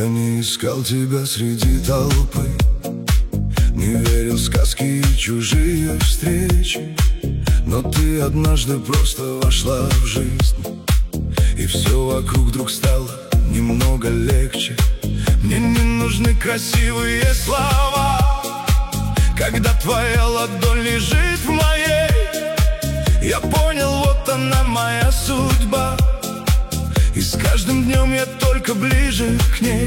Я не искал тебя среди толпы, не верил в сказки и чужие встречи, но ты однажды просто вошла в жизнь, и все вокруг вдруг стало немного легче. Мне не нужны красивые слова, когда твоя ладонь лежит в моей. Я понял, вот она моя судьба, и с каждым днем я только ближе к ней.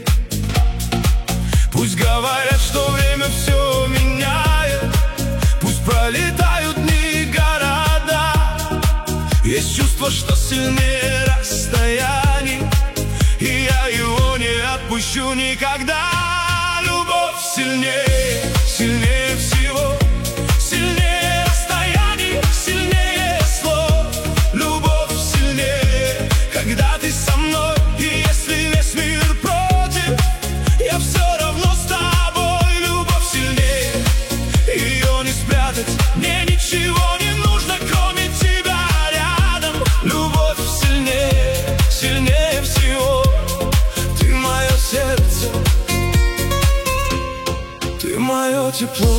Пусть говорят, что время все меняет, пусть пролетают дни и города, есть чувство, что сильнее расстояний, и я его не отпущу никогда. Любовь сильнее, сильнее всего, сильнее расстояний, сильнее слов. Любовь сильнее, когда ты со мной, и если весь мир против, я все равно с тобой. Любовь сильнее, ее не спрятать, мне ничего не нужно, кроме тебя рядом. Любовь сильнее, сильнее всего, ты мое сердце, ты мое тепло.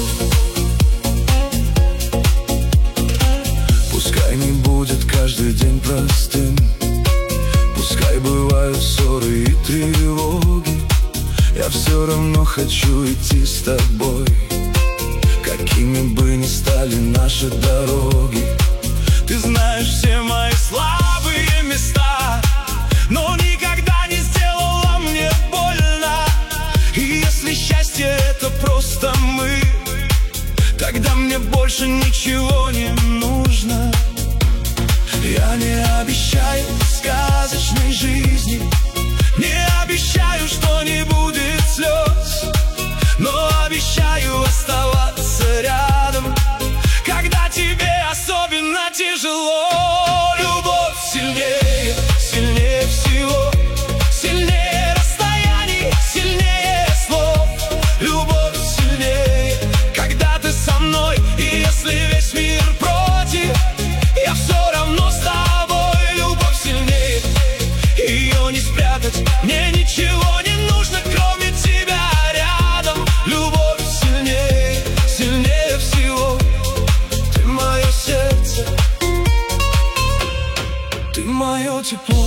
Пускай не будет каждый день простым, пускай бывают ссоры и тревоги, я все равно хочу идти с тобой. Какими бы ни стали наши дороги, ты знаешь все мои слабые места, но никогда не сделала мне больно. И если счастье это просто мы, тогда мне больше ничего не нужно. Я не обещаю сказочной жизни, не обещаю, что не будет слез, но обещаю оставаться рядом, когда тебе особенно тяжело. Любовь сильнее, сильнее всего, сильнее расстояний, сильнее слов. Любовь сильнее, когда ты со мной, и если весь мир против, я все равно с тобой. Любовь сильнее, ее не спрятать, мне ничего не нужно, кроме тебя рядом. Любовь сильнее, сильнее всего, ты мое сердце, ты мое тепло.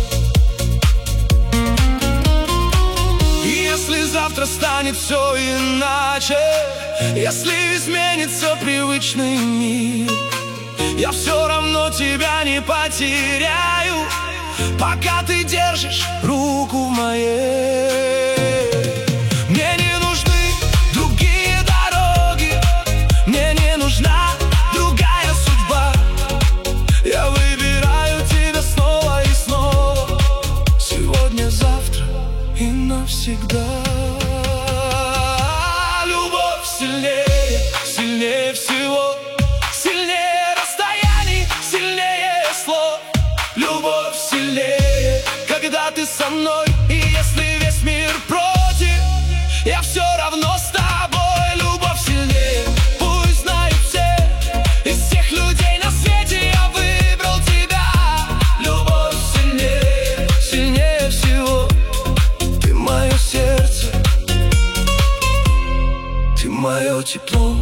И если завтра станет все иначе, если изменится привычный мир, я все равно тебя не потеряю, пока ты держишь руку в моей. Мне не нужны другие дороги, мне не нужна другая судьба. Я выбираю тебя снова и снова, сегодня, завтра и навсегда. Любовь сильнее, сильнее всего, сильнее расстояний, сильнее слов. Любовь сильнее, когда ты со мной, и если весь мир против, я все равно с тобой. Любовь сильнее, пусть знают все, из всех людей на свете я выбрал тебя. Любовь сильнее, сильнее всего, ты мое сердце, ты мое тепло.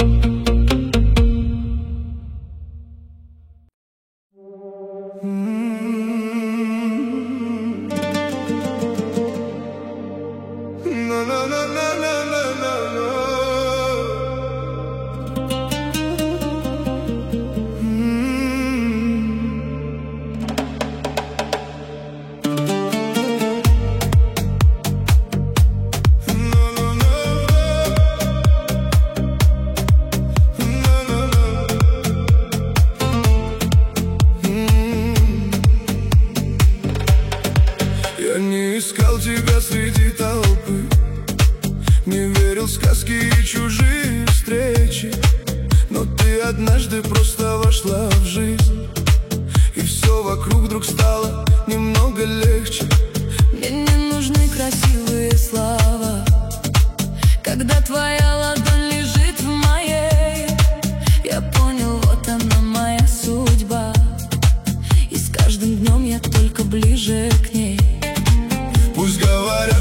Я не искал тебя среди толпы, не верил в сказки и чужие встречи, но ты однажды просто вошла в жизнь, и все вокруг вдруг стало немного легче. Мне не нужны красивые слова, когда твоя ладонь лежит в моей. Я понял, вот она моя судьба, и с каждым днем я только ближе к ней. Пусть говорят,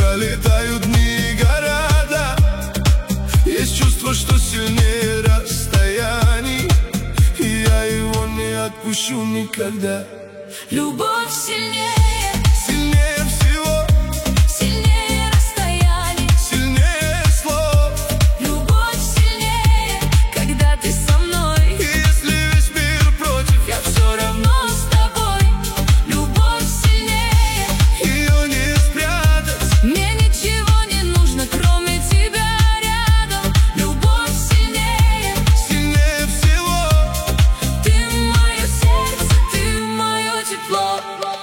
пролетают дни и города. Есть чувство, что сильнее расстояний, и я его не отпущу никогда. Любовь сильнее, сильнее всего, сильнее расстояний, сильнее слов. любовь сильнее, когда ты со мной. И если весь мир против, Я все равно с тобой. Любовь сильнее, ее не спрятать. мне ничего не нужно, кроме тебя рядом. Любовь сильнее, Сильнее всего, ты мое сердце, ты мое тепло.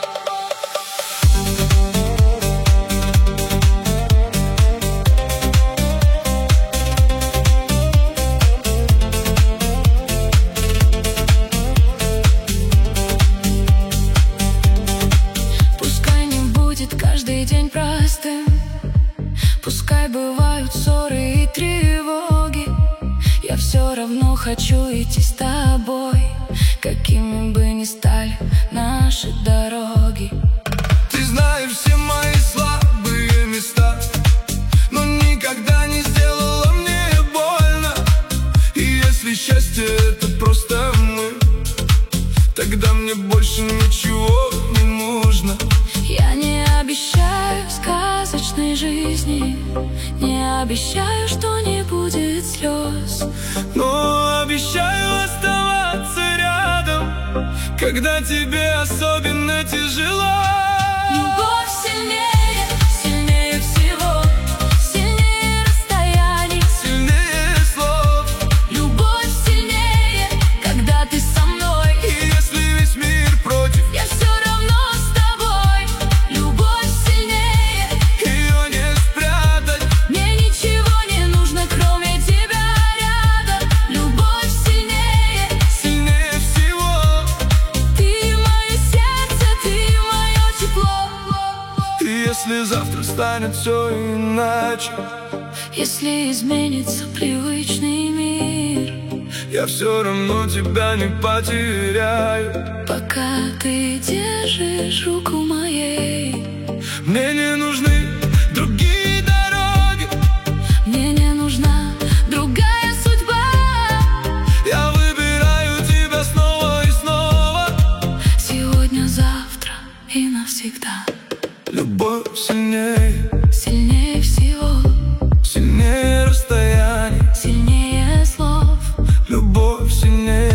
Пускай не будет каждый день простым, пускай бывают ссоры и тревоги, я все равно хочу идти с тобой, какими бы ни стали наши дороги. ты знаешь все мои слабые места, но никогда не сделала мне больно. И если счастье это просто мы, тогда мне больше ничего не нужно. Я не обещаю сказочной жизни, не обещаю, что не будет слез, Но обещаю оставаться рядом, когда тебе особенно тяжело. любовь сильнее, сильнее всего, сильнее расстояний, Сильнее слов. любовь сильнее, когда ты со мной. И если весь мир против, Я все равно с тобой. Любовь сильнее, ее не спрятать. мне ничего не нужно, кроме тебя рядом. Любовь сильнее, Сильнее всего, ты мое сердце, ты мое тепло. и если завтра станет все иначе, Если изменится привычный мир, я все равно тебя не потеряю. пока ты держишь руку моей, Мне не нужны другие дороги, мне не нужна другая судьба. я выбираю тебя снова и снова. Сегодня, завтра и навсегда. Любовь сильнее, Сильнее всего, сильнее расстояний. сильнее слов. Любовь сильнее.